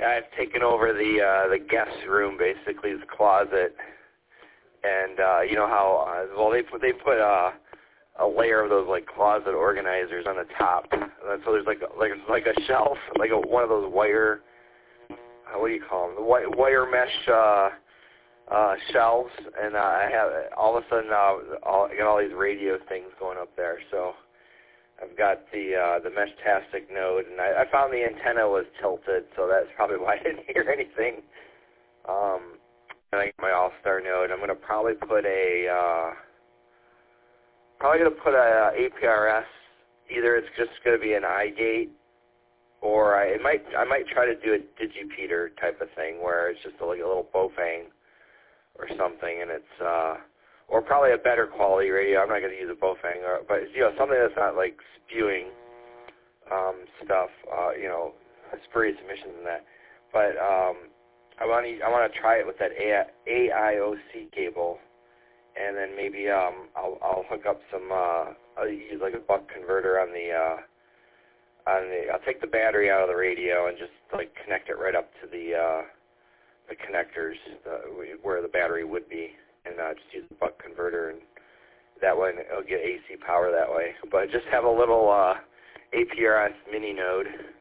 I've taken over the guest room, basically, the closet, and you know how well they put a layer of those like closet organizers on the top, and so there's like a shelf, like one of those wire, what do you call them, the wire mesh shelves, and I have all of a sudden I got all these radio things going up there. So I've got the Meshtastic node, and I found the antenna was tilted, so that's probably why I didn't hear anything. And I got my All-Star node. I'm gonna probably put a APRS. Either it's just gonna be an iGate, or I might try to do a digipeater type of thing where it's just like a little Bofang or something, and it's or probably a better quality radio. I'm not going to use a Bofang, but something that's not like spewing stuff, spurious emissions and that. But I want to try it with that AIOC cable, and then maybe I'll hook up some. I'll use like a buck converter on the. I'll take the battery out of the radio and just like connect it right up to the connectors where the battery would be, and just use the buck converter, and that way it'll get AC power that way. But just have a little APRS mini node.